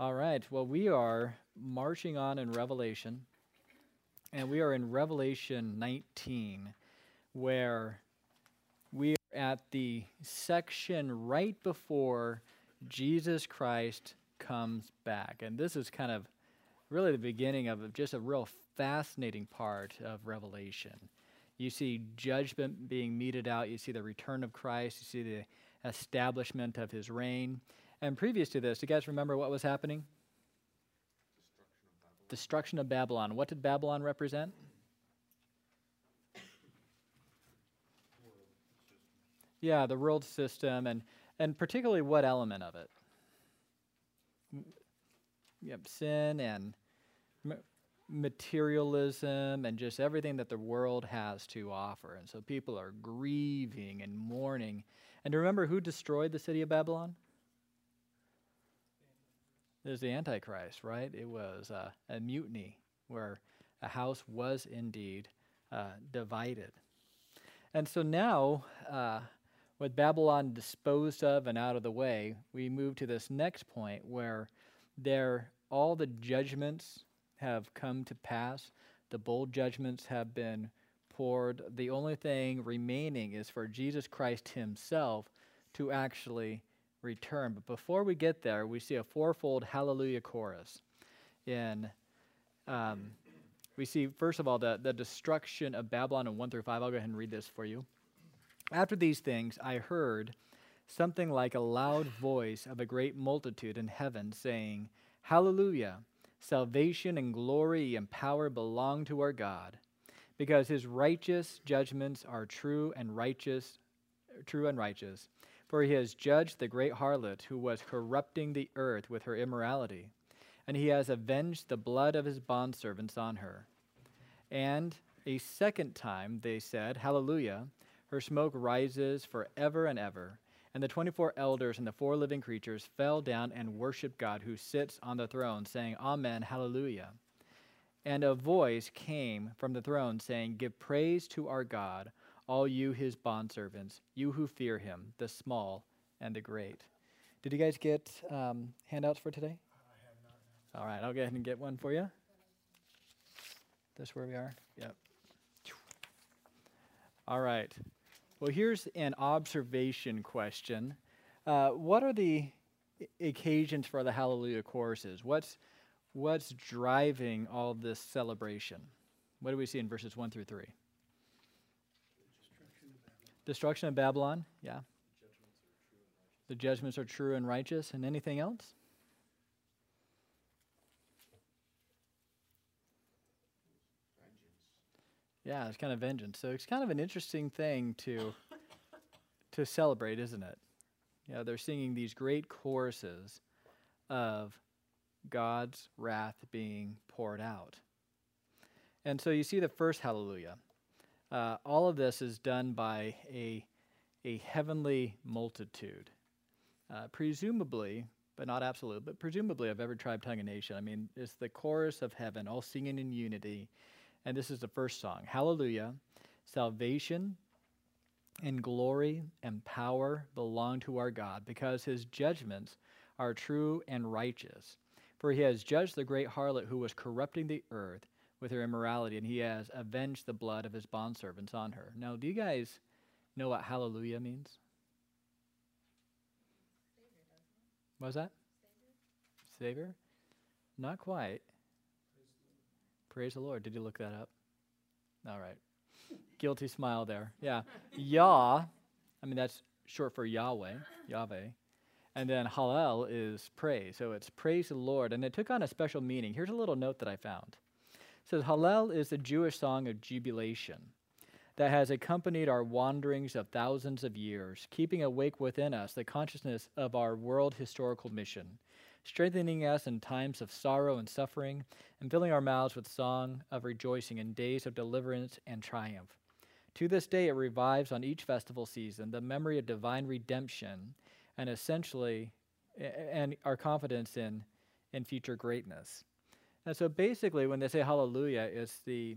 All right. Well, we are marching on in Revelation, and we are in Revelation 19, where we are at the section right before Jesus Christ comes back. And this is kind of really the beginning of just a real fascinating part of Revelation. You see judgment being meted out, you see the return of Christ, you see the establishment of his reign. And previous to this, do you guys remember what was happening? Destruction of Babylon. What did Babylon represent? Yeah, the world system, and particularly what element of it? Yep, sin and materialism and just everything that the world has to offer. And so people are grieving and mourning. And remember who destroyed the city of Babylon? There's the Antichrist, right? It was a mutiny where a house was indeed divided. And so now, with Babylon disposed of and out of the way, we move to this next point where all the judgments have come to pass. The bold judgments have been poured. The only thing remaining is for Jesus Christ himself to actually return. But before we get there, we see a fourfold hallelujah chorus. We see, first of all, the destruction of Babylon in 1 through 5. I'll go ahead and read this for you. After these things, I heard something like a loud voice of a great multitude in heaven saying, Hallelujah! Salvation and glory and power belong to our God, because his righteous judgments are true and righteous. For he has judged the great harlot who was corrupting the earth with her immorality, and he has avenged the blood of his bondservants on her. And a second time they said, Hallelujah! Her smoke rises forever and ever. And the 24 elders and the 4 living creatures fell down and worshiped God who sits on the throne, saying, Amen, Hallelujah. And a voice came from the throne saying, Give praise to our God, all you his bondservants, you who fear him, the small and the great. Did you guys get handouts for today? I have not. All right, I'll go ahead and get one for you. This where we are? Yep. All right. Well, here's an observation question. What are the occasions for the Hallelujah choruses? What's driving all this celebration? What do we see in verses 1 through 3? Destruction of Babylon, yeah. The judgments are true and righteous. And anything else? Yeah, it's kind of vengeance. So it's kind of an interesting thing to celebrate, isn't it? Yeah, they're singing these great choruses of God's wrath being poured out. And so you see the first hallelujah. All of this is done by a heavenly multitude, presumably, but not absolute, but presumably of every tribe, tongue, and nation. I mean, it's the chorus of heaven, all singing in unity. And this is the first song. Hallelujah, salvation and glory and power belong to our God, because his judgments are true and righteous. For he has judged the great harlot who was corrupting the earth with her immorality, and he has avenged the blood of his bondservants on her. Now, do you guys know what hallelujah means? What was that? Savior? Not quite. Praise the Lord. Did you look that up? All right. Guilty smile there. Yeah. Yah, I mean, that's short for Yahweh. And then Hallel is praise. So it's praise the Lord. And it took on a special meaning. Here's a little note that I found. It says, Hallel is the Jewish song of jubilation that has accompanied our wanderings of thousands of years, keeping awake within us the consciousness of our world historical mission, strengthening us in times of sorrow and suffering, and filling our mouths with song of rejoicing in days of deliverance and triumph. To this day, it revives on each festival season the memory of divine redemption and essentially, and our confidence in future greatness. And so basically, when they say hallelujah, it's the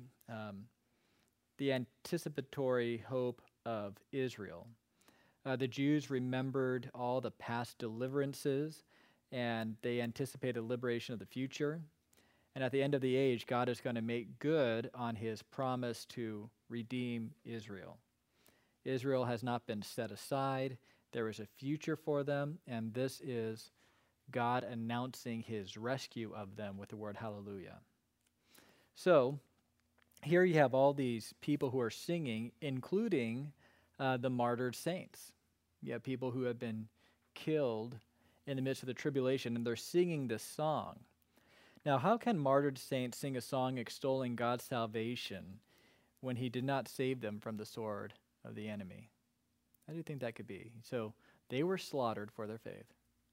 anticipatory hope of Israel. The Jews remembered all the past deliverances and they anticipated liberation of the future. And at the end of the age, God is going to make good on his promise to redeem Israel. Israel has not been set aside. There is a future for them, and this is God announcing his rescue of them with the word hallelujah. So here you have all these people who are singing, including the martyred saints. You have people who have been killed in the midst of the tribulation, and they're singing this song. Now, how can martyred saints sing a song extolling God's salvation when he did not save them from the sword of the enemy? How do you think that could be? So they were slaughtered for their faith.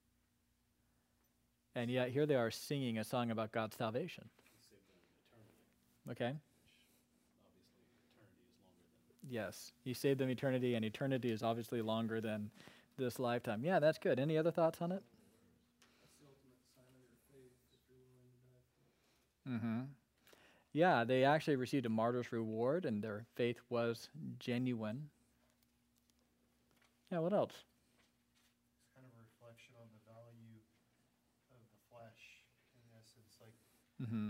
And yet here they are singing a song about God's salvation. Okay? Yes, he saved them eternity, and eternity is obviously longer than this lifetime. Yeah, that's good. Any other thoughts on it? Mm-hmm. Yeah, they actually received a martyr's reward, and their faith was genuine. Yeah, what else? It's kind of a reflection on the value of the flesh, in essence. Like, Mm-hmm.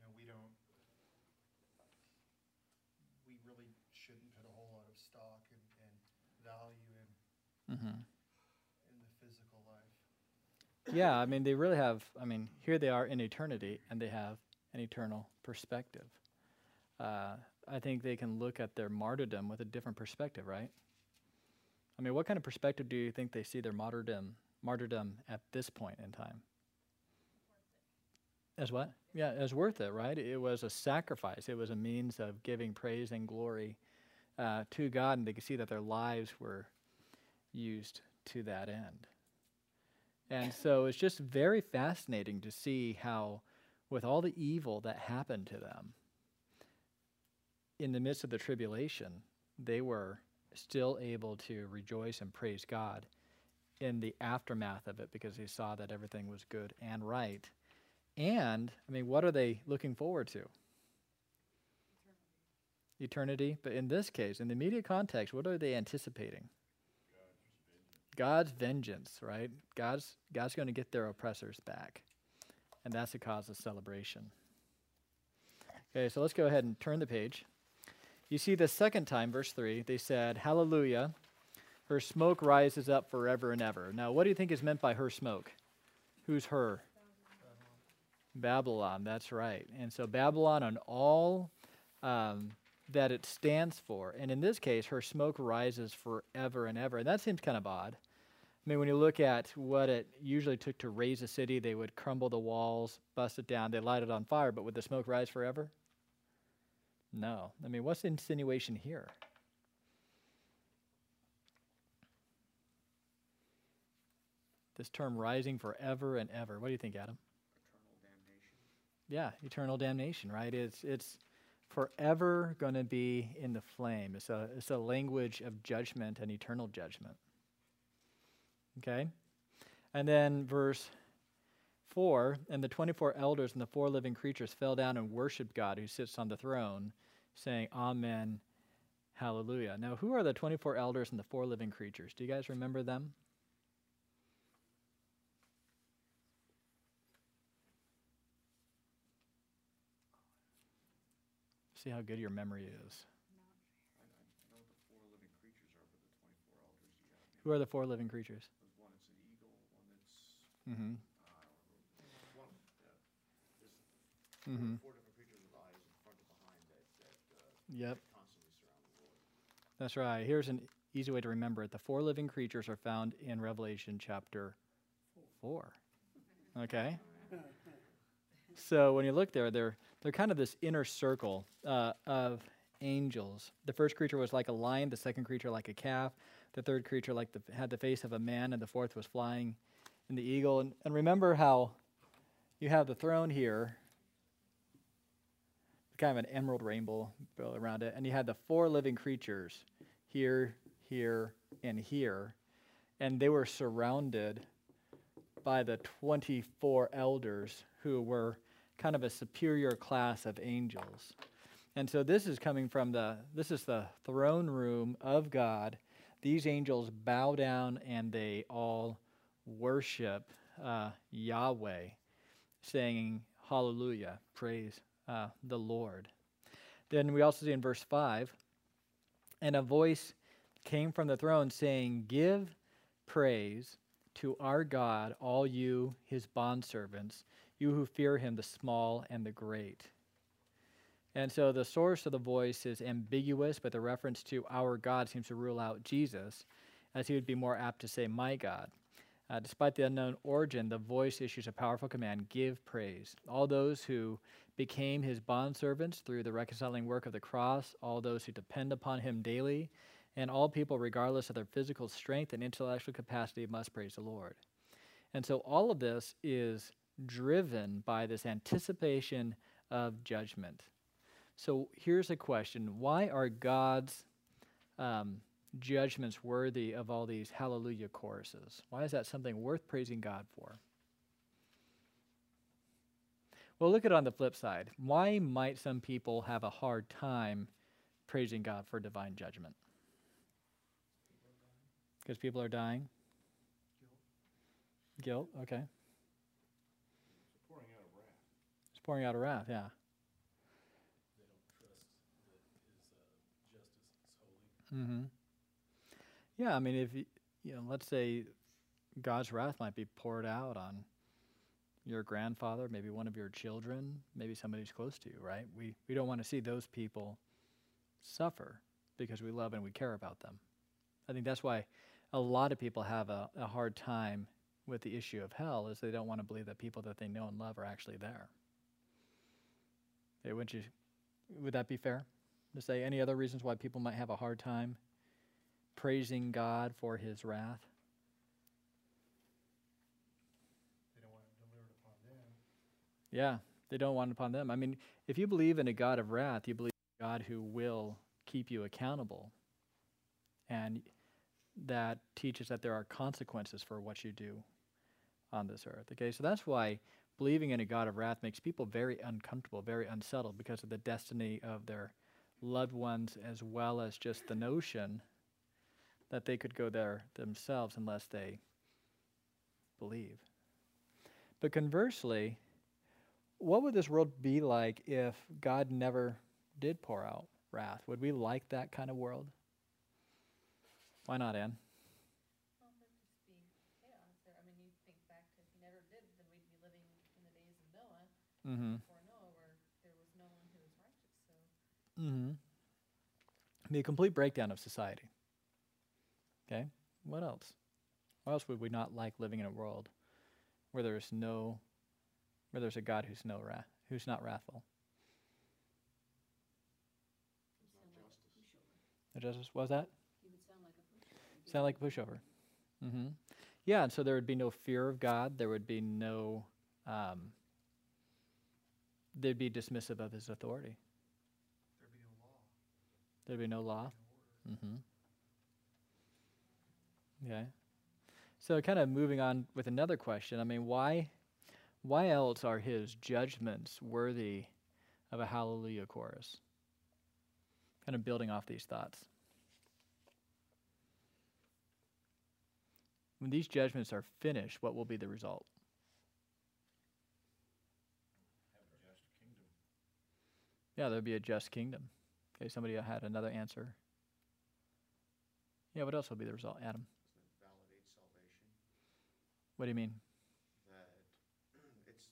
We really shouldn't put a whole lot of stock and value Mm-hmm. in the physical life. Yeah, I mean, they really have, here they are in eternity, and they have an eternal perspective. I think they can look at their martyrdom with a different perspective, right? I mean, what kind of perspective do you think they see their martyrdom at this point in time? As what? Yeah, as worth it, right? It was a sacrifice. It was a means of giving praise and glory to God, and they could see that their lives were used to that end. And so it's just very fascinating to see how, with all the evil that happened to them, in the midst of the tribulation, they were still able to rejoice and praise God in the aftermath of it because they saw that everything was good and right. And, what are they looking forward to? Eternity. But in this case, in the immediate context, what are they anticipating? God's vengeance, right? God's going to get their oppressors back. And that's a cause of celebration. Okay, so let's go ahead and turn the page. You see the second time, verse 3, they said, hallelujah, her smoke rises up forever and ever. Now, what do you think is meant by her smoke? Who's her? Babylon, that's right. And so Babylon and all that it stands for. And in this case, her smoke rises forever and ever. And that seems kind of odd. When you look at what it usually took to raise a city, they would crumble the walls, bust it down, they light it on fire, but would the smoke rise forever? No. What's the insinuation here? This term rising forever and ever. What do you think, Adam? Eternal damnation. Yeah, eternal damnation, right? It's forever going to be in the flame. It's a language of judgment and eternal judgment. Okay? And then verse 4, and the 24 elders and the 4 living creatures fell down and worshiped God who sits on the throne, saying, Amen, hallelujah. Now, who are the 24 elders and the 4 living creatures? Do you guys remember them? See how good your memory is. I know what the 4 living creatures are, but the 24 elders, you got me. Who are the 4 living creatures? There's one that's an eagle, one that's, Mm-hmm. one, there's Mm-hmm. 4 different creatures with eyes in front and behind that Yep, constantly surround the Lord. that's right. Here's an easy way to remember it. The 4 living creatures are found in Revelation chapter 4. Okay? So when you look there, they're kind of this inner circle of angels. The first creature was like a lion, the second creature like a calf, the third creature had the face of a man, and the fourth was flying in the eagle. And remember how you have the throne here, kind of an emerald rainbow around it, and you had the 4 living creatures here, here, and here, and they were surrounded by the 24 elders who were kind of a superior class of angels. And so this is coming from the throne room of God. These angels bow down and they all worship Yahweh, saying, hallelujah, praise the Lord. Then we also see in verse 5, and a voice came from the throne saying, give praise to our God, all you, his bondservants, you who fear him, the small and the great. And so the source of the voice is ambiguous, but the reference to our God seems to rule out Jesus, as he would be more apt to say, my God. Despite the unknown origin, the voice issues a powerful command, give praise. All those who became his bondservants through the reconciling work of the cross, all those who depend upon him daily, and all people, regardless of their physical strength and intellectual capacity, must praise the Lord. And so all of this is driven by this anticipation of judgment. So here's a question. Why are God's judgments worthy of all these hallelujah choruses? Why is that something worth praising God for? Well, look at it on the flip side. Why might some people have a hard time praising God for divine judgment? Because people are dying? Guilt, okay. It's pouring out of wrath. It's pouring out of wrath, yeah. They don't trust that his justice is holy. Mm-hmm. Yeah, I mean, if let's say God's wrath might be poured out on your grandfather, maybe one of your children, maybe somebody who's close to you, right? We don't want to see those people suffer because we love and we care about them. I think that's why a lot of people have a hard time with the issue of hell, is they don't want to believe that people that they know and love are actually there. Okay, would that be fair to say? Any other reasons why people might have a hard time praising God for his wrath? They don't want it delivered upon them. Yeah, they don't want it upon them. I mean, if you believe in a God of wrath, you believe in a God who will keep you accountable. And that teaches that there are consequences for what you do on this earth. Okay, so that's why believing in a God of wrath makes people very uncomfortable, very unsettled, because of the destiny of their loved ones, as well as just the notion that they could go there themselves unless they believe. But conversely, what would this world be like if God never did pour out wrath? Would we like that kind of world? Why not, Anne? Well, there'd just be chaos there. I mean, you think back to if he never did, then we'd be living in the days of Noah, Mm-hmm. before Noah, where there was no one who was righteous. So Mm-hmm. Be a complete breakdown of society. Okay, what else? Why else would we not like living in a world where there's a God who's not wrathful? It's not justice. The justice, what was that? he would sound like a pushover. Sound like a pushover. Mm-hmm. Yeah, and so there would be no fear of God. There would be no, they'd be dismissive of his authority. There'd be no law. There'd be no law. No order. Mm-hmm. Okay. So kind of moving on with another question. I mean, why else are his judgments worthy of a hallelujah chorus? Kind of building off these thoughts. When these judgments are finished, what will be the result? Have a just kingdom. Yeah, there'll be a just kingdom. Okay, somebody had another answer. Yeah, what else will be the result, Adam? Doesn't it validate salvation? What do you mean? That it's,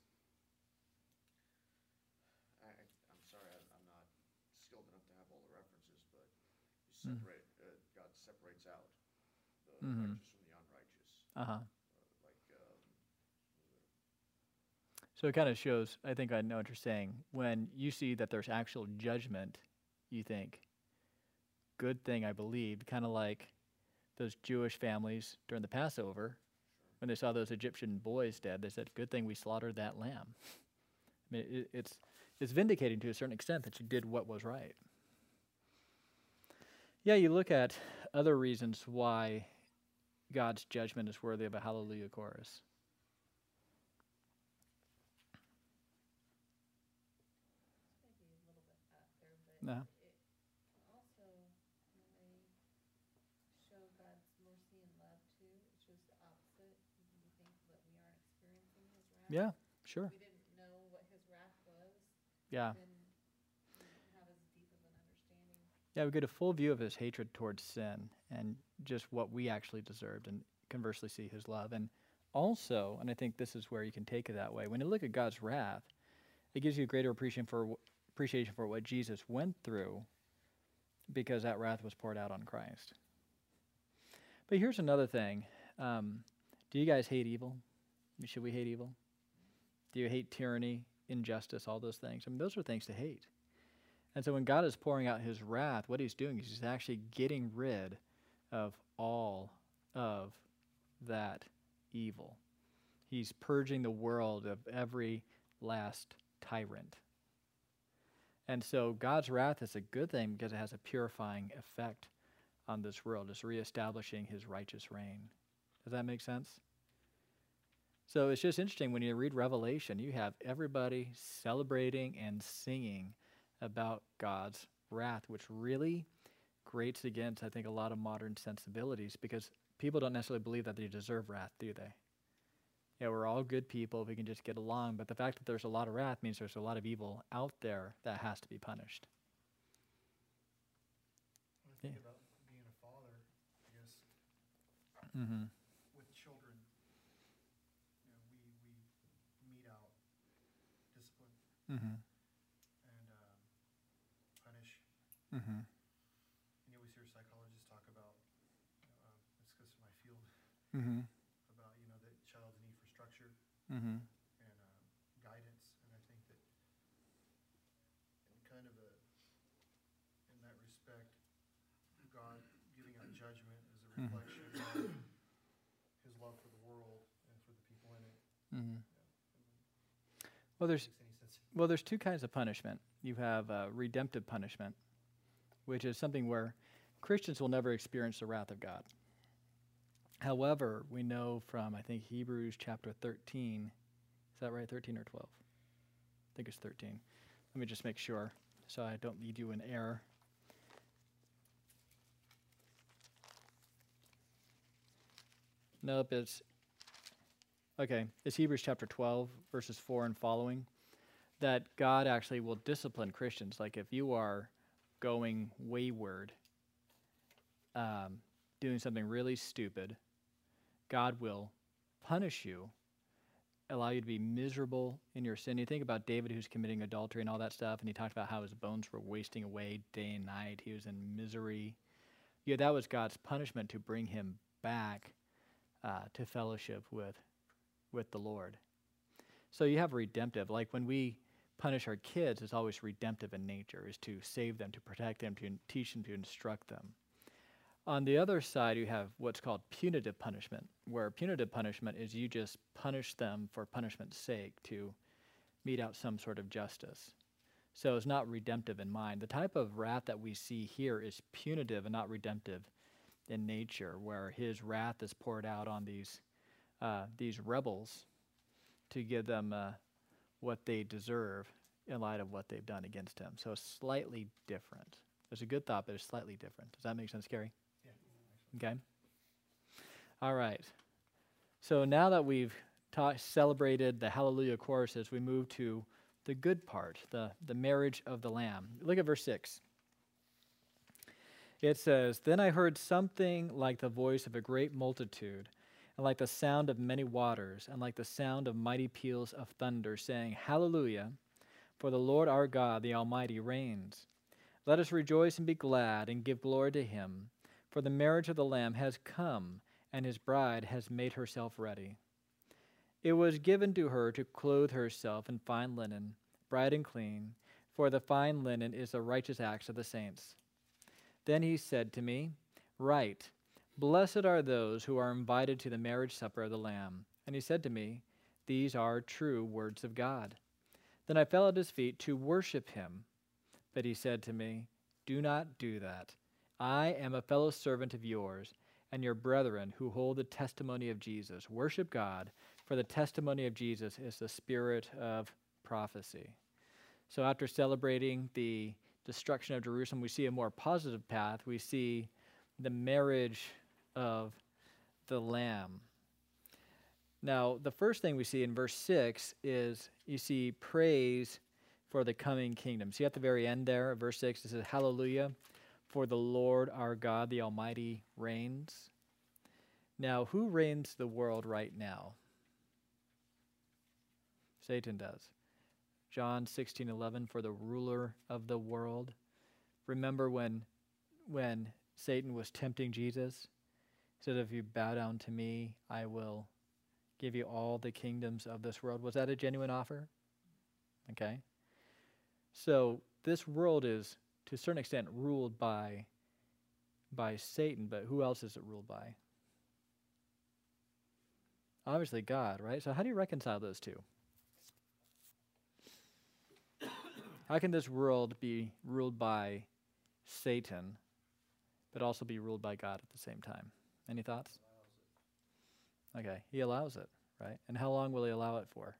I'm sorry, I'm not skilled enough to have all the references, but you separate, God separates out the Mhm. righteous from the unrighteous. Uh-huh. Like, So it kind of shows, I think I know what you're saying. When you see that there's actual judgment, you think, good thing I believed, kind of like those Jewish families during the Passover, when they saw those Egyptian boys dead, they said, good thing we slaughtered that lamb. I mean, it's vindicating to a certain extent that you did what was right. Yeah, you look at other reasons why God's judgment is worthy of a hallelujah chorus. Maybe a little bit out there, but No. it also, in a way, show God's mercy and love too. It shows the opposite. We think that we aren't Yeah, sure. we didn't know what his wrath was, Yeah. then we don't have as deep of an understanding. Yeah, we get a full view of his hatred towards sin and just what we actually deserved, and conversely see his love. And also, and I think this is where you can take it that way, when you look at God's wrath, it gives you a greater appreciation for what Jesus went through because that wrath was poured out on Christ. But here's another thing. Do you guys hate evil? Should we hate evil? Do you hate tyranny, injustice, all those things? I mean, those are things to hate. And so when God is pouring out his wrath, what he's doing is he's actually getting rid of all of that evil. He's purging the world of every last tyrant. And so God's wrath is a good thing because it has a purifying effect on this world. It's reestablishing his righteous reign. Does that make sense? So it's just interesting when you read Revelation, you have everybody celebrating and singing about God's wrath, which really grates against, I think, a lot of modern sensibilities because people don't necessarily believe that they deserve wrath, do they? Yeah, we're all good people. We can just get along. But the fact that there's a lot of wrath means there's a lot of evil out there that has to be punished. When I think about being a father, I guess, Mm-hmm. with children, we mete out discipline Mm-hmm. and punish. Mm-hmm. And you always hear psychologists talk about, it's because of my field, Mm-hmm. about, the child's need for structure Mm-hmm. and guidance. And I think that in kind of in that respect, God giving out judgment is a Mhm. reflection of his love for the world and for the people in it. Mm-hmm. Yeah. Well, Makes any sense? there's two kinds of punishment. You have redemptive punishment, which is something where Christians will never experience the wrath of God. However, we know from, I think, Hebrews chapter 13, is that right, 13 or 12? I think it's 13. Let me just make sure so I don't lead you in error. Nope, it's Hebrews chapter 12, verses 4 and following, that God actually will discipline Christians. Like if you are going wayward, doing something really stupid, God will punish you, allow you to be miserable in your sin. You think about David who's committing adultery and all that stuff, and he talked about how his bones were wasting away day and night. He was in misery. Yeah, that was God's punishment to bring him back to fellowship with the Lord. So you have redemptive. Like when we punish our kids, it's always redemptive in nature, is to save them, to protect them, to teach them, to instruct them. On the other side, you have what's called punitive punishment, where punitive punishment is you just punish them for punishment's sake to mete out some sort of justice. So it's not redemptive in mind. The type of wrath that we see here is punitive and not redemptive in nature, where his wrath is poured out on these rebels to give them what they deserve in light of what they've done against him. So it's slightly different. It's a good thought, but it's slightly different. Does that make sense, Gary? Okay. All right. So now that we've celebrated the Hallelujah choruses, we move to the good part, the marriage of the Lamb. Look at verse 6. It says, "Then I heard something like the voice of a great multitude, and like the sound of many waters, and like the sound of mighty peals of thunder, saying, Hallelujah, for the Lord our God, the Almighty, reigns. Let us rejoice and be glad, and give glory to him. For the marriage of the Lamb has come, and his bride has made herself ready. It was given to her to clothe herself in fine linen, bright and clean, for the fine linen is the righteous acts of the saints. Then he said to me, Write, Blessed are those who are invited to the marriage supper of the Lamb. And he said to me, These are true words of God. Then I fell at his feet to worship him. But he said to me, Do not do that. I am a fellow servant of yours and your brethren who hold the testimony of Jesus. Worship God, for the testimony of Jesus is the spirit of prophecy." So after celebrating the destruction of Jerusalem, we see a more positive path. We see the marriage of the Lamb. Now, the first thing we see in verse 6 is you see praise for the coming kingdom. See at the very end there, verse 6, it says, Hallelujah, for the Lord our God, the Almighty, reigns. Now, who reigns the world right now? Satan does. John 16:11, for the ruler of the world. Remember when Satan was tempting Jesus? He said, if you bow down to me, I will give you all the kingdoms of this world. Was that a genuine offer? Okay. So this world is, to a certain extent, ruled by Satan, but who else is it ruled by? Obviously God, right? So how do you reconcile those two? How can this world be ruled by Satan, but also be ruled by God at the same time? Any thoughts? Okay, he allows it, right? And how long will he allow it for?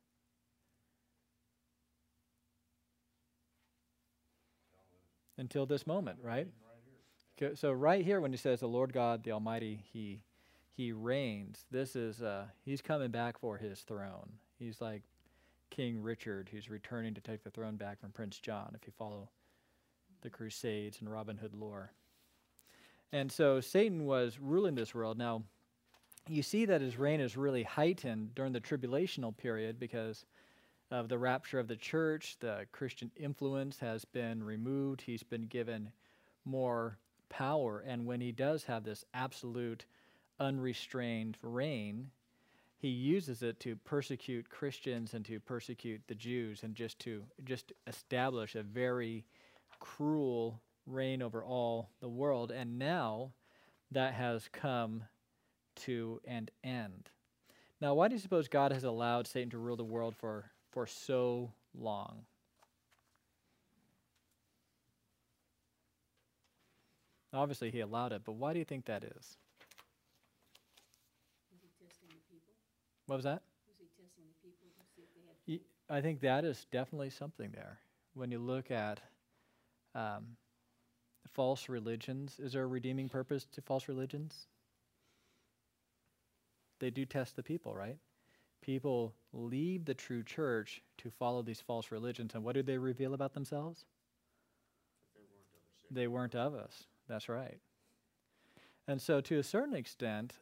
Until this moment, right? Okay, so right here when he says the Lord God, the Almighty, he reigns, this is, he's coming back for his throne. He's like King Richard, who's returning to take the throne back from Prince John, if you follow the Crusades and Robin Hood lore. And so Satan was ruling this world. Now, you see that his reign is really heightened during the tribulational period because of the rapture of the church. The Christian influence has been removed. He's been given more power. And when he does have this absolute unrestrained reign, he uses it to persecute Christians and to persecute the Jews and just establish a very cruel reign over all the world. And now that has come to an end. Now, why do you suppose God has allowed Satan to rule the world for so long? Obviously, he allowed it, but why do you think that is? Was he testing the people? What was that? Was he testing the people to see if they had I think that is definitely something there. When you look at false religions, is there a redeeming purpose to false religions? They do test the people, right? People leave the true church to follow these false religions, and what do they reveal about themselves? They weren't of us. That's right. And so to a certain extent,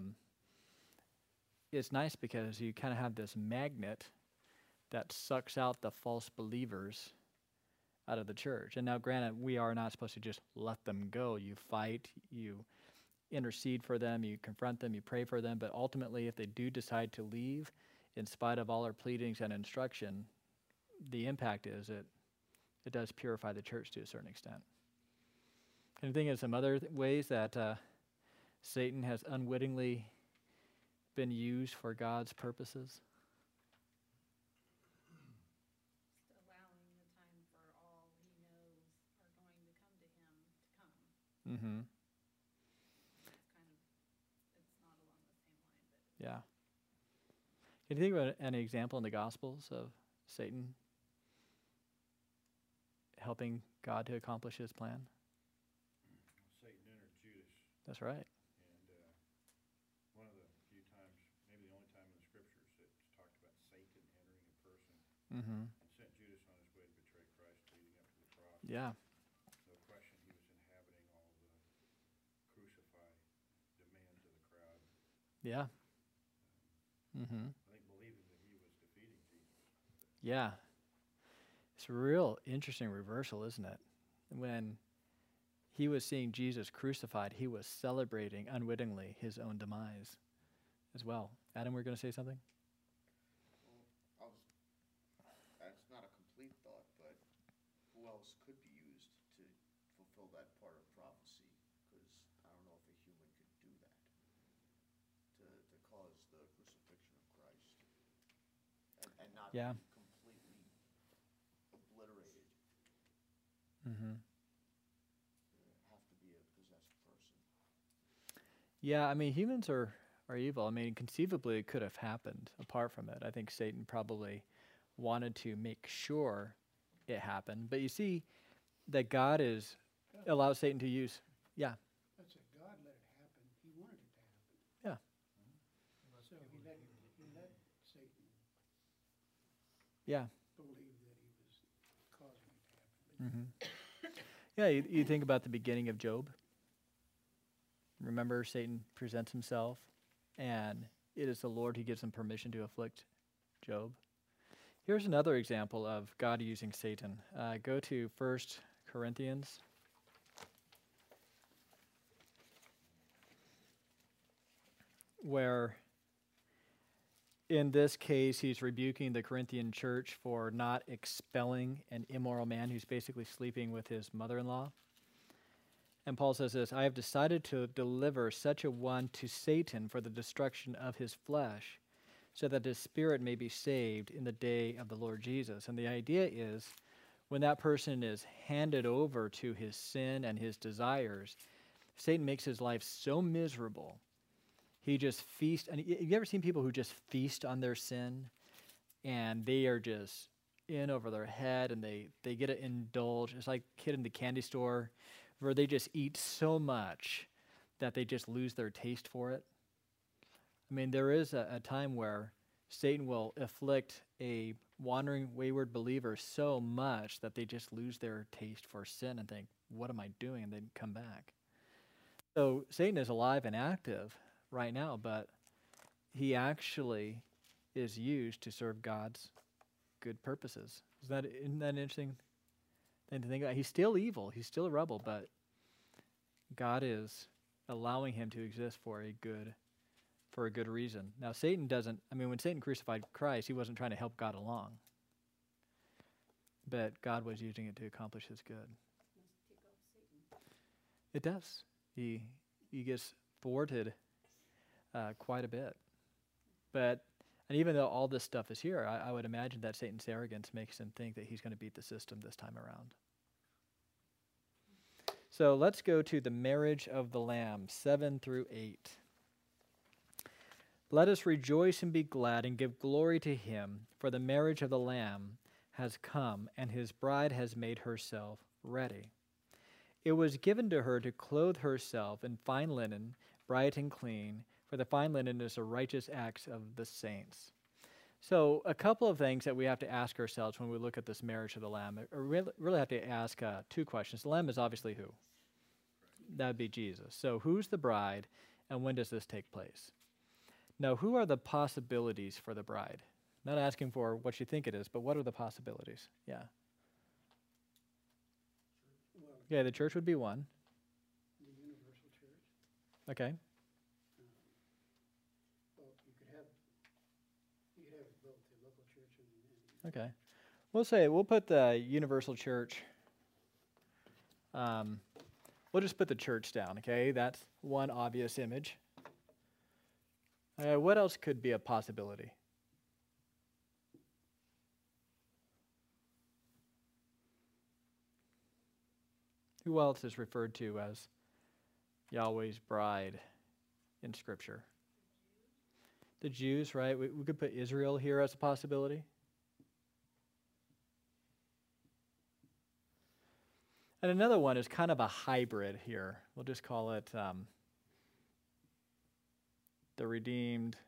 it's nice because you kind of have this magnet that sucks out the false believers out of the church. And now, granted, we are not supposed to just let them go. You fight, you intercede for them, you confront them, you pray for them, but ultimately, if they do decide to leave, in spite of all our pleadings and instruction, the impact is it does purify the church to a certain extent. Can you think of some other ways that Satan has unwittingly been used for God's purposes? just allowing the time for all he knows are going to come to him to come? Mm-hmm. It's not along the same line, but Yeah. Can you think of any example in the Gospels of Satan helping God to accomplish his plan? Satan entered Judas, That's right. and one of the few times, maybe the only time in the scriptures it's talked about Satan entering a person Mm-hmm. and sent Judas on his way to betray Christ leading up to the cross. Yeah. No question he was inhabiting all the crucify demands of the crowd. Yeah. Mm-hmm. I think believing that he was defeating Jesus. Yeah. It's a real interesting reversal, isn't it? When he was seeing Jesus crucified, he was celebrating unwittingly his own demise as well. Adam, we're going to say something? Well, that's not a complete thought, but who else could be used to fulfill that part of prophecy? Because I don't know if a human could do that, to cause the crucifixion of Christ and not Yeah. be completely obliterated. Mm-hmm. Have to be a possessed person. Yeah, I mean, humans are evil. I mean, conceivably it could have happened apart from it. I think Satan probably wanted to make sure it happened. But you see that God allows Satan to use, yeah. That's it. God let it happen. He wanted it to happen. Yeah. So he let Yeah. believe that he was causing it to happen. Yeah, you think about the beginning of Job. Remember, Satan presents himself, and it is the Lord who gives him permission to afflict Job. Here's another example of God using Satan. Go to 1 Corinthians. Where in this case, he's rebuking the Corinthian church for not expelling an immoral man who's basically sleeping with his mother-in-law. And Paul says this, I have decided to deliver such a one to Satan for the destruction of his flesh, so that his spirit may be saved in the day of the Lord Jesus. And the idea is, when that person is handed over to his sin and his desires, Satan makes his life so miserable. He just feasts. And have you ever seen people who just feast on their sin, and they are just in over their head, and they get to indulge? It's like a kid in the candy store where they just eat so much that they just lose their taste for it. I mean, there is a time where Satan will afflict a wandering, wayward believer so much that they just lose their taste for sin and think, what am I doing? And then come back. So Satan is alive and active right now, but he actually is used to serve God's good purposes. Isn't that an interesting thing to think about? He's still evil. He's still a rebel, but God is allowing him to exist for a good reason. Now, Satan doesn't, when Satan crucified Christ, he wasn't trying to help God along. But God was using it to accomplish his good. Must tick off Satan. It does. He gets thwarted quite a bit. And even though all this stuff is here, I would imagine that Satan's arrogance makes him think that he's going to beat the system this time around. So let's go to the marriage of the Lamb, 7 through 8. Let us rejoice and be glad and give glory to him, for the marriage of the Lamb has come, and his bride has made herself ready. It was given to her to clothe herself in fine linen, bright and clean, for the fine linen is the righteous acts of the saints. So a couple of things that we have to ask ourselves when we look at this marriage of the Lamb. We really have to ask two questions. The Lamb is obviously who? That would be Jesus. So who's the bride, and when does this take place? Now, who are the possibilities for the bride? Not asking for what you think it is, but what are the possibilities? Yeah. Well, Okay, the church would be one. the universal church. Okay. Well, you could have both the local church and Okay. We'll put the universal church. We'll just put the church down, okay? That's one obvious image. What else could be a possibility? Who else is referred to as Yahweh's bride in Scripture? The Jews, right? We could put Israel here as a possibility. And another one is kind of a hybrid here. We'll just call it the redeemed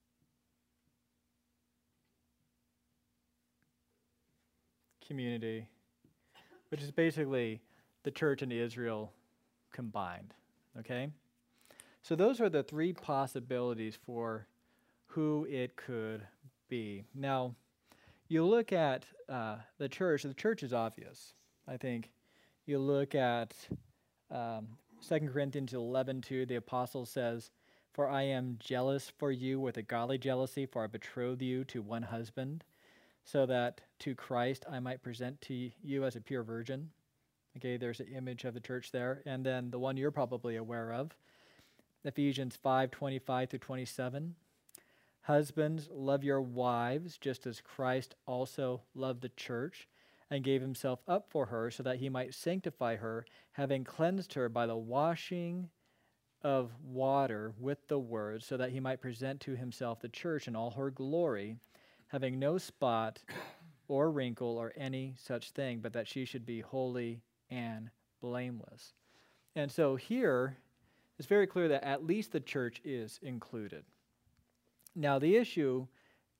community, which is basically the church and Israel combined, okay? So those are the three possibilities for who it could be. Now, you look at the church is obvious. I think you look at 2 Corinthians 11:2, the apostle says, for I am jealous for you with a godly jealousy, for I betrothed you to one husband, so that to Christ I might present to you as a pure virgin. Okay, there's an image of the church there. And then the one you're probably aware of, Ephesians 5:25 through 27. Husbands, love your wives, just as Christ also loved the church and gave himself up for her, so that he might sanctify her, having cleansed her by the washing of water with the word, so that he might present to himself the church in all her glory, having no spot or wrinkle or any such thing, but that she should be holy and blameless. And so here, it's very clear that at least the church is included. Now, the issue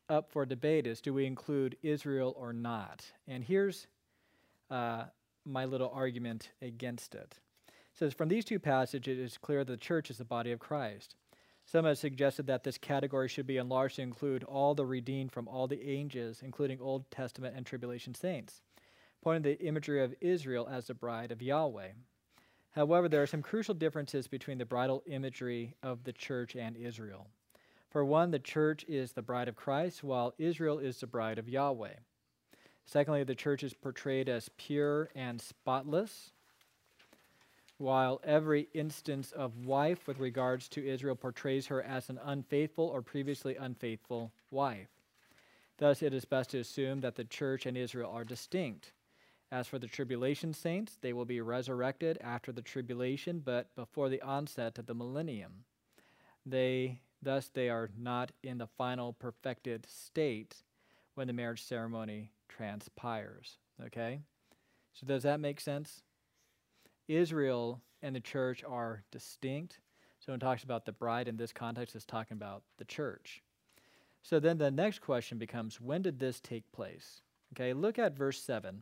up for debate is, do we include Israel or not? And here's my little argument against it. It says, from these two passages, it is clear that the church is the body of Christ. Some have suggested that this category should be enlarged to include all the redeemed from all the ages, including Old Testament and tribulation saints, pointing to the imagery of Israel as the bride of Yahweh. However, there are some crucial differences between the bridal imagery of the church and Israel. For one, the church is the bride of Christ, while Israel is the bride of Yahweh. Secondly, the church is portrayed as pure and spotless, while every instance of wife with regards to Israel portrays her as an unfaithful or previously unfaithful wife. Thus, it is best to assume that the church and Israel are distinct. As for the tribulation saints, they will be resurrected after the tribulation, but before the onset of the millennium. Thus, they are not in the final perfected state when the marriage ceremony transpires. Okay? So does that make sense? Israel and the church are distinct. So when it talks about the bride in this context, it's talking about the church. So then the next question becomes, when did this take place? Okay, look at verse 7.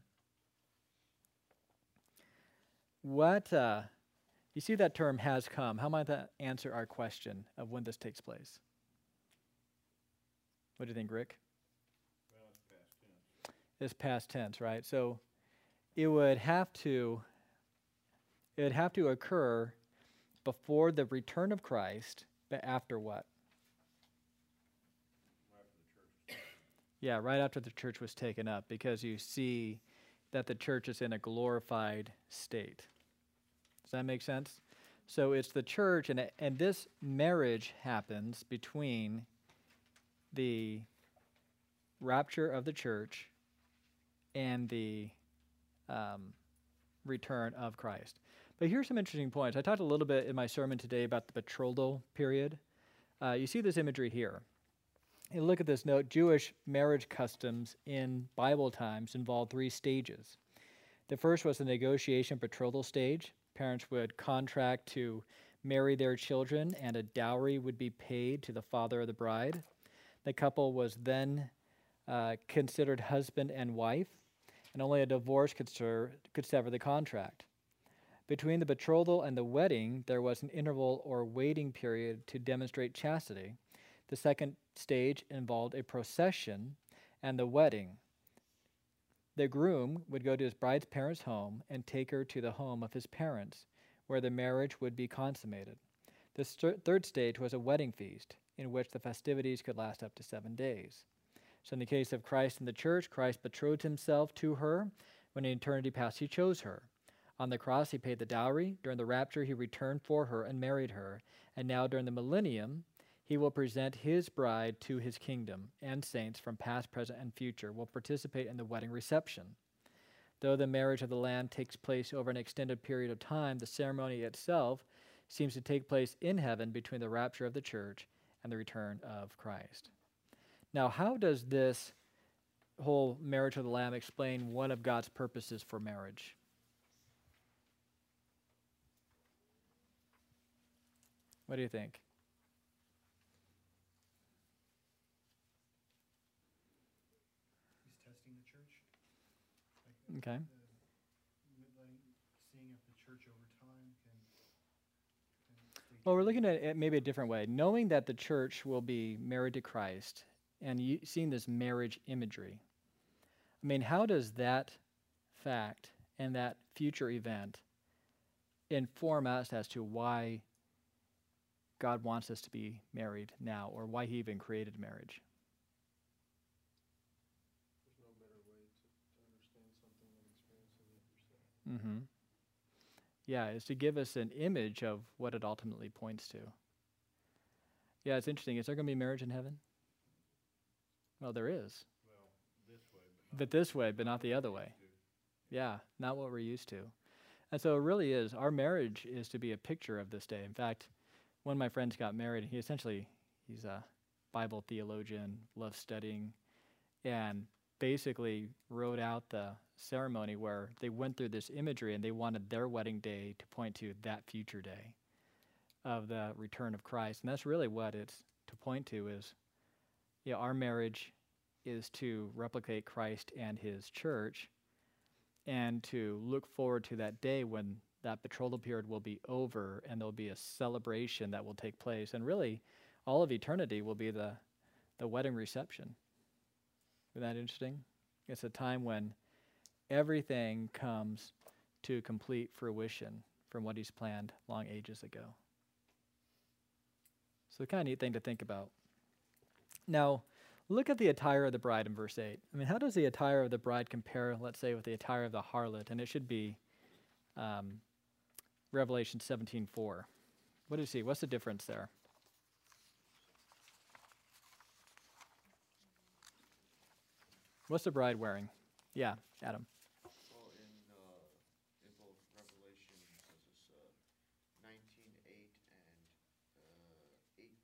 You see that term has come. How might that answer our question of when this takes place? What do you think, Rick? Well, it's past tense. It's past tense, right? So it would have to occur before the return of Christ, but after what? Right after the church. Yeah, right after the church was taken up, because you see that the church is in a glorified state. Does that make sense? So it's the church, and this marriage happens between the rapture of the church and the return of Christ. But here's some interesting points. I talked a little bit in my sermon today about the betrothal period. You see this imagery here. And look at this note. Jewish marriage customs in Bible times involved 3 stages. The first was the negotiation betrothal stage. Parents would contract to marry their children, and a dowry would be paid to the father of the bride. The couple was then considered husband and wife, and only a divorce could sever the contract. Between the betrothal and the wedding, there was an interval or waiting period to demonstrate chastity. The second stage involved a procession and the wedding. The groom would go to his bride's parents' home and take her to the home of his parents, where the marriage would be consummated. The third stage was a wedding feast, in which the festivities could last up to 7 days. So in the case of Christ and the church, Christ betrothed himself to her. When in eternity past, he chose her. On the cross, he paid the dowry. During the rapture, he returned for her and married her. And now during the millennium, he will present his bride to his kingdom, and saints from past, present, and future will participate in the wedding reception. Though the marriage of the Lamb takes place over an extended period of time, the ceremony itself seems to take place in heaven between the rapture of the church and the return of Christ. Now, how does this whole marriage of the Lamb explain one of God's purposes for marriage? What do you think? He's testing the church. Okay. Seeing if the church over time can stay Well, we're true. looking at it maybe a different way. Knowing that the church will be married to Christ and seeing this marriage imagery, I mean, how does that fact and that future event inform us as to why God wants us to be married now, or why he even created marriage? There's no better way to understand something than experiencing it yourself. Mm-hmm. Yeah, it's to give us an image of what it ultimately points to. Yeah, it's interesting. Is there going to be marriage in heaven? Well, there is. Well, this way, but not the other way. Yeah, not what we're used to. And so it really is. Our marriage is to be a picture of this day. In fact, one of my friends got married. He's a Bible theologian, loves studying, and basically wrote out the ceremony where they went through this imagery and they wanted their wedding day to point to that future day of the return of Christ. And that's really what it's to point to, is our marriage is to replicate Christ and his church, and to look forward to that day when that betrothal period will be over and there'll be a celebration that will take place. And really, all of eternity will be the wedding reception. Isn't that interesting? It's a time when everything comes to complete fruition from what he's planned long ages ago. So, kind of neat thing to think about. Now, look at the attire of the bride in verse 8. I mean, how does the attire of the bride compare, let's say, with the attire of the harlot? And it should be Revelation 17:4. What do you see? What's the difference there? What's the bride wearing? Yeah, Adam. Well, in both Revelation, says this, 19:8 and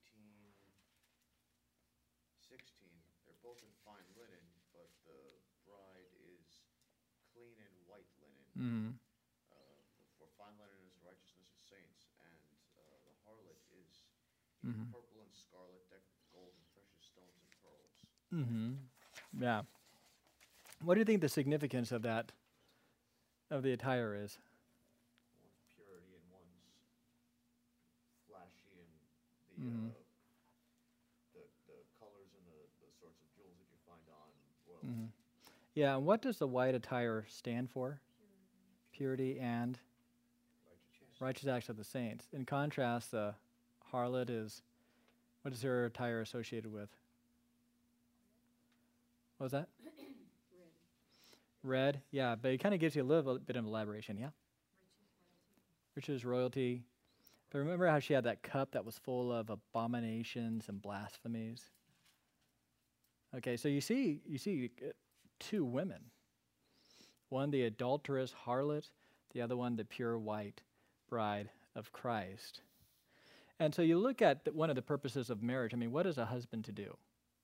18:16, they're both in fine linen, but the bride is clean and white linen. Mm-hmm. For fine linen is the righteousness of saints, and the harlot is Mm-hmm. purple and scarlet, decked with gold and precious stones and pearls. Mm-hmm. Yeah. What do you think the significance of that, of the attire is? One's purity and one's flashy, and Mhm. the colors and the sorts of jewels that you find on royal. Mm-hmm. Yeah, and what does the white attire stand for? Purity and righteous acts of the saints. In contrast, the harlot is, what is her attire associated with? What was that? Red, yeah, but it kind of gives you a little bit of elaboration, yeah? Riches, royalty. But remember how she had that cup that was full of abominations and blasphemies? Okay, so you see two women. One, the adulterous harlot, the other one, the pure white bride of Christ. And so you look at one of the purposes of marriage. I mean, what is a husband to do?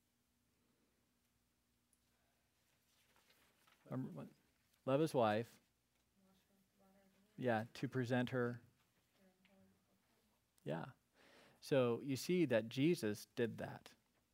Love his wife. Yeah, to present her. Yeah. So you see that Jesus did that.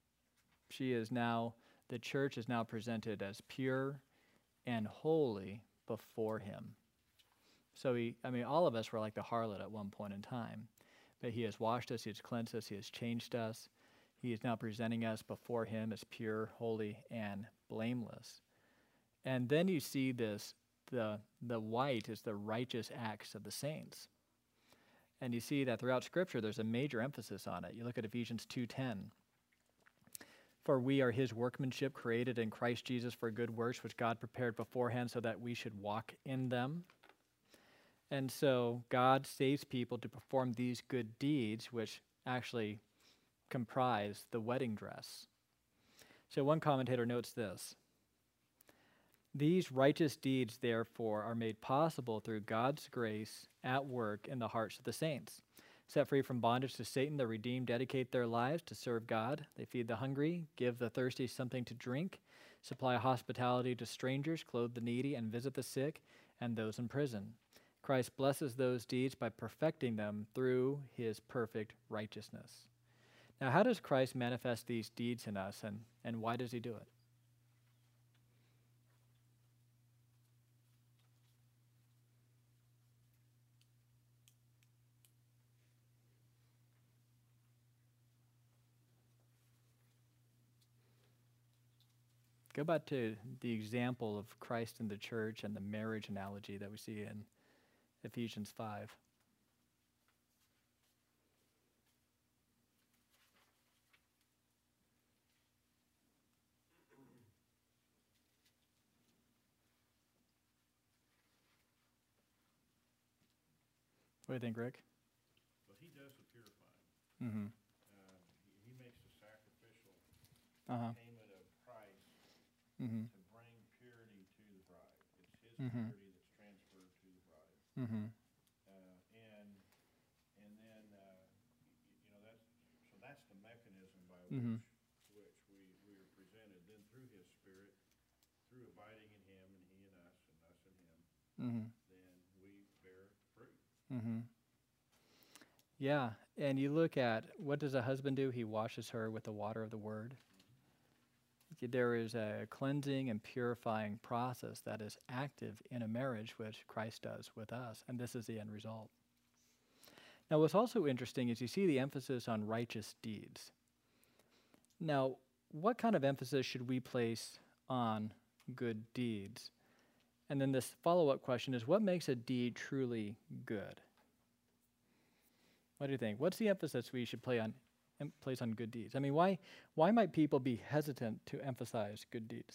The church is now presented as pure and holy before him. So all of us were like the harlot at one point in time. But he has washed us, he has cleansed us, he has changed us. He is now presenting us before him as pure, holy, and blameless. And then you see this, the white is the righteous acts of the saints. And you see that throughout Scripture, there's a major emphasis on it. You look at Ephesians 2:10. For we are his workmanship, created in Christ Jesus for good works, which God prepared beforehand so that we should walk in them. And so God saves people to perform these good deeds, which actually comprise the wedding dress. So one commentator notes this: these righteous deeds, therefore, are made possible through God's grace at work in the hearts of the saints. Set free from bondage to Satan, the redeemed dedicate their lives to serve God. They feed the hungry, give the thirsty something to drink, supply hospitality to strangers, clothe the needy, and visit the sick and those in prison. Christ blesses those deeds by perfecting them through his perfect righteousness. Now, how does Christ manifest these deeds in us, and why does he do it? Go back to the example of Christ in the church and the marriage analogy that we see in Ephesians 5. What do you think, Rick? Well, he does the purifying. Mm-hmm. He makes the sacrificial Uh-huh. payment of price Mm-hmm. to bring purity to the bride. It's his Mhm. purity that's transferred to the bride. Mm-hmm. And then, that's the mechanism by Mhm. which we are presented. Then through his spirit, through abiding in him and he in us and us in him, Mm-hmm. then we bear fruit. Mm-hmm. Yeah, and you look at, what does a husband do? He washes her with the water of the word. there is a cleansing and purifying process that is active in a marriage, which Christ does with us, and this is the end result. Now, what's also interesting is you see the emphasis on righteous deeds. Now, what kind of emphasis should we place on good deeds? And then this follow-up question is, what makes a deed truly good? What do you think? What's the emphasis we should place on good deeds? I mean, why might people be hesitant to emphasize good deeds?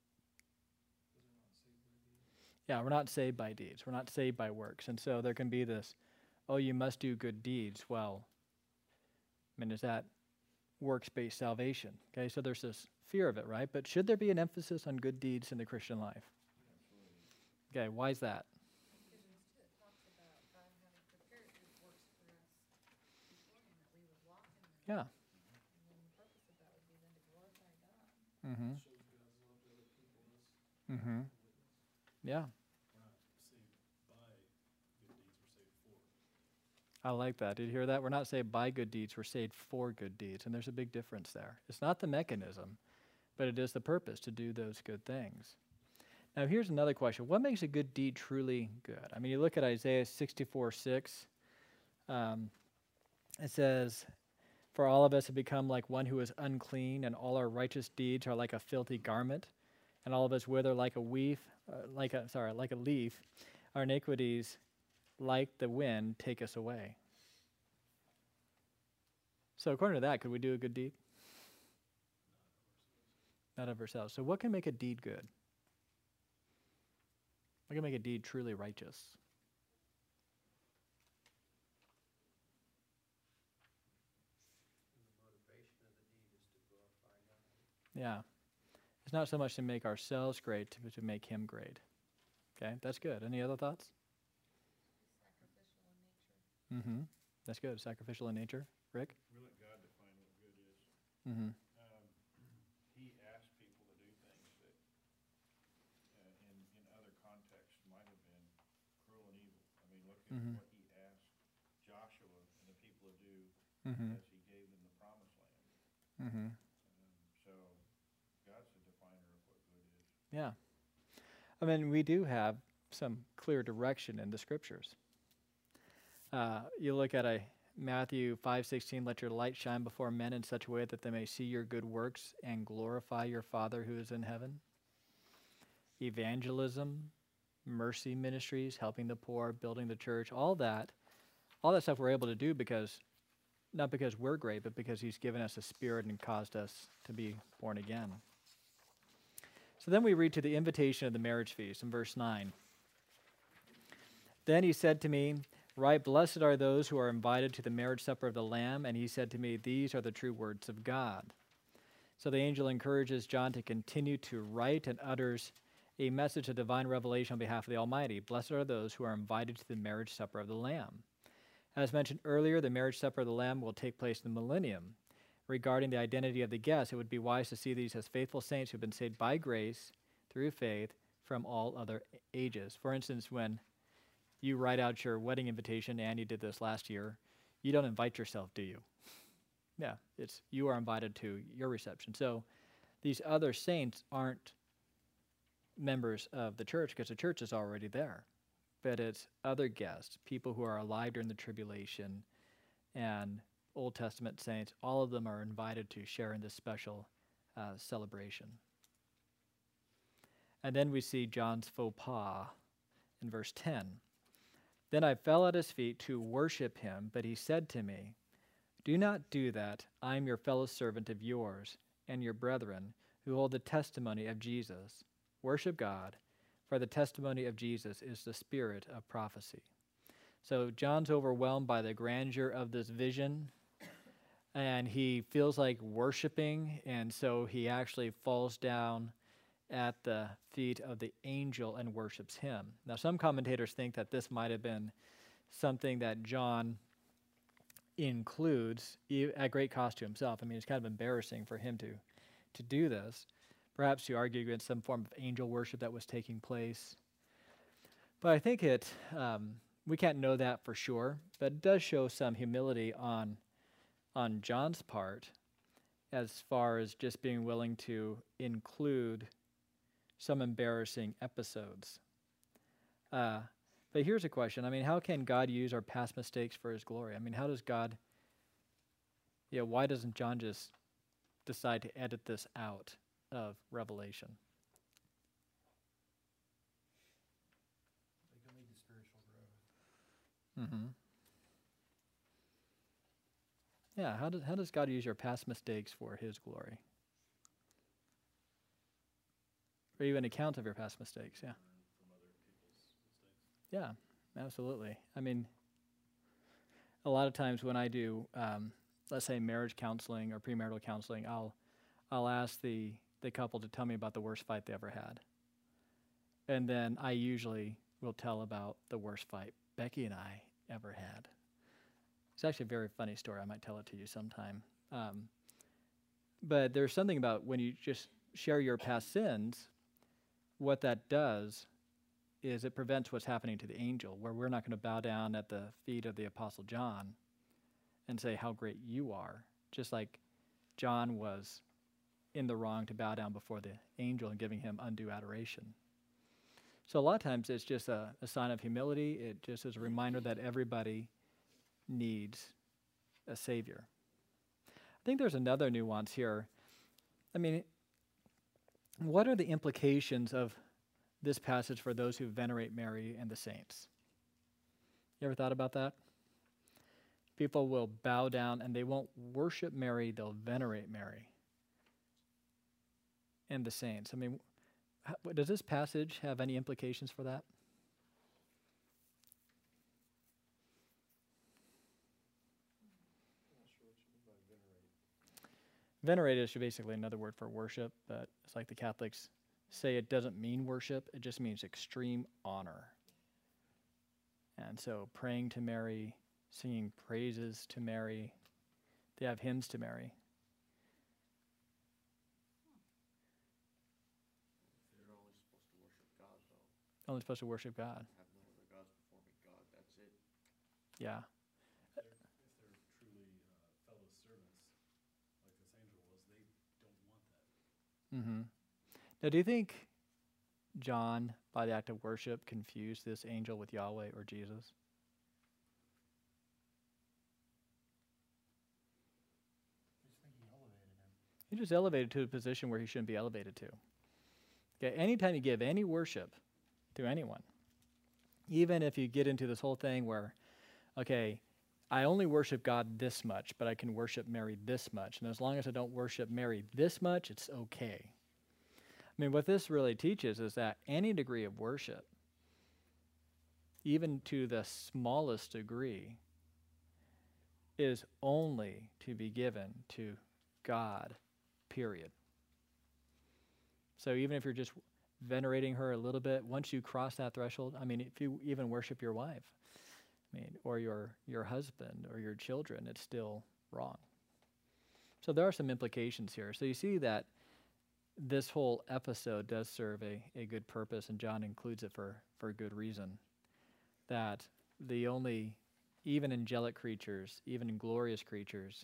Yeah, we're not saved by deeds. We're not saved by works. And so there can be this, oh, you must do good deeds. Well, I mean, is that works-based salvation? Okay, so there's this fear of it, right? But should there be an emphasis on good deeds in the Christian life? Okay, why is that? Because it talks about God having prepared these works for us beforehand, that we would walk in them. Yeah. And then the purpose of that would be then to glorify God. Mm-hmm. Shows God's love to other people. Mm-hmm. Yeah. We're not saved by good deeds, we're saved for. I like that. Did you hear that? We're not saved by good deeds, we're saved for good deeds. And there's a big difference there. It's not the mechanism, but it is the purpose to do those good things. Now, here's another question. What makes a good deed truly good? I mean, you look at Isaiah 64:6. It says, "For all of us have become like one who is unclean, and all our righteous deeds are like a filthy garment, and all of us wither like a leaf. Our iniquities, like the wind, take us away." So according to that, could we do a good deed? Not of ourselves. So what can make a deed good? What can make a deed truly righteous? And the motivation of the deed is to glorify God. Yeah. It's not so much to make ourselves great, but to make Him great. Okay, that's good. Any other thoughts? Sacrificial in nature. Mm-hmm. That's good. Sacrificial in nature. Rick? We let God define what good is. Mm-hmm. He asked people to do things that, in other contexts, might have been cruel and evil. I mean, look at Mhm. what he asked Joshua and the people to do Mm-hmm. as he gave them the promised land. Mm-hmm. So God's the definer of what good is. Yeah. I mean, we do have some clear direction in the scriptures. You look at Matthew 5:16, "Let your light shine before men in such a way that they may see your good works and glorify your Father who is in heaven." Evangelism, mercy ministries, helping the poor, building the church, all that stuff we're able to do not because we're great, but because He's given us a spirit and caused us to be born again. So then we read to the invitation of the marriage feast in verse 9. "Then He said to me, 'Right, blessed are those who are invited to the marriage supper of the Lamb.' And He said to me, 'These are the true words of God.'" So the angel encourages John to continue to write and utters a message of divine revelation on behalf of the Almighty. Blessed are those who are invited to the marriage supper of the Lamb. As mentioned earlier, the marriage supper of the Lamb will take place in the millennium. Regarding the identity of the guests, it would be wise to see these as faithful saints who have been saved by grace through faith from all other ages. For instance, when you write out your wedding invitation, and you did this last year, you don't invite yourself, do you? Yeah, it's you are invited to your reception. So these other saints aren't members of the church because the church is already there. But it's other guests, people who are alive during the tribulation, and Old Testament saints. All of them are invited to share in this special celebration. And then we see John's faux pas in verse 10. "Then I fell at His feet to worship Him, but He said to me, 'Do not do that. I am your fellow servant of yours and your brethren who hold the testimony of Jesus. Worship God, for the testimony of Jesus is the spirit of prophecy.'" So John's overwhelmed by the grandeur of this vision, and he feels like worshiping, and so he actually falls down at the feet of the angel and worships him. Now, some commentators think that this might have been something that John includes at great cost to himself. I mean, it's kind of embarrassing for him to do this, perhaps to argue against some form of angel worship that was taking place. But I think we can't know that for sure, but it does show some humility on John's part, as far as just being willing to include some embarrassing episodes. But here's a question. I mean, how can God use our past mistakes for his glory? I mean, how does God, why doesn't John just decide to edit this out of Revelation? They can lead to spiritual growth. Mm-hmm. Yeah, how does God use your past mistakes for his glory? Or even accounts of your past mistakes, yeah. From other people's mistakes. Yeah, absolutely. I mean, a lot of times when I do, let's say marriage counseling or premarital counseling, I'll ask the couple to tell me about the worst fight they ever had. And then I usually will tell about the worst fight Becky and I ever had. It's actually a very funny story. I might tell it to you sometime. But there's something about when you just share your past sins, what that does is it prevents what's happening to the angel, where we're not going to bow down at the feet of the Apostle John and say how great you are, just like John was in the wrong to bow down before the angel and giving him undue adoration. So a lot of times it's just a sign of humility. It just is a reminder that everybody needs a Savior. I think there's another nuance here. I mean, what are the implications of this passage for those who venerate Mary and the saints? You ever thought about that? People will bow down and they won't worship Mary, they'll venerate Mary and the saints. I mean, does this passage have any implications for that? I'm not sure what you mean by venerate. Venerate is basically another word for worship, but it's like the Catholics say it doesn't mean worship, it just means extreme honor. And so praying to Mary, singing praises to Mary, they have hymns to Mary. They're only supposed to worship God, though. Only supposed to worship God. Have no other gods before me, God, that's it. Yeah. If they're truly fellow servants, like this angel was, they don't want that. Mm-hmm. Now, do you think John, by the act of worship, confused this angel with Yahweh or Jesus? I just think he elevated him. He just elevated to a position where he shouldn't be elevated to. Okay, anytime you give any worship to anyone, even if you get into this whole thing where, okay, I only worship God this much, but I can worship Mary this much, and as long as I don't worship Mary this much, it's okay. I mean, what this really teaches is that any degree of worship, even to the smallest degree, is only to be given to God, period. So even if you're just venerating her a little bit, once you cross that threshold, I mean, if you even worship your wife, I mean, or your husband or your children, it's still wrong. So there are some implications here. So you see that this whole episode does serve a good purpose, and John includes it for a good reason. That the only, even angelic creatures, even glorious creatures,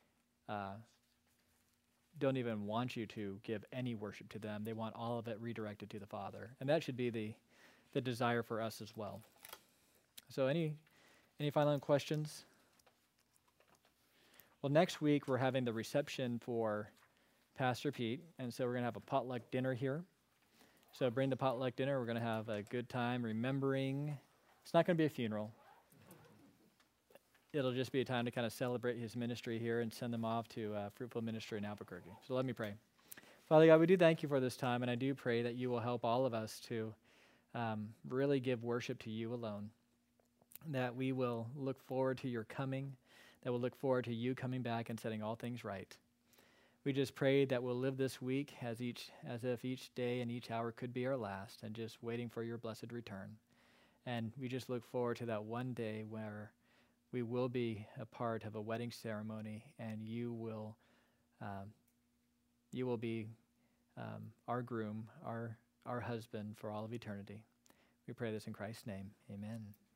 don't even want you to give any worship to them. They want all of it redirected to the Father. And that should be the desire for us as well. So any final questions? Well, next week we're having the reception for Pastor Pete, and so we're going to have a potluck dinner here. So bring the potluck dinner. We're going to have a good time remembering. It's not going to be a funeral. It'll just be a time to kind of celebrate his ministry here and send them off to fruitful ministry in Albuquerque. So let me pray. Father God, we do thank you for this time, and I do pray that you will help all of us to really give worship to you alone, that we will look forward to your coming, that we'll look forward to you coming back and setting all things right. We just pray that we'll live this week as if each day and each hour could be our last, and just waiting for your blessed return. And we just look forward to that one day where we will be a part of a wedding ceremony, and you will be our groom, our husband for all of eternity. We pray this in Christ's name. Amen.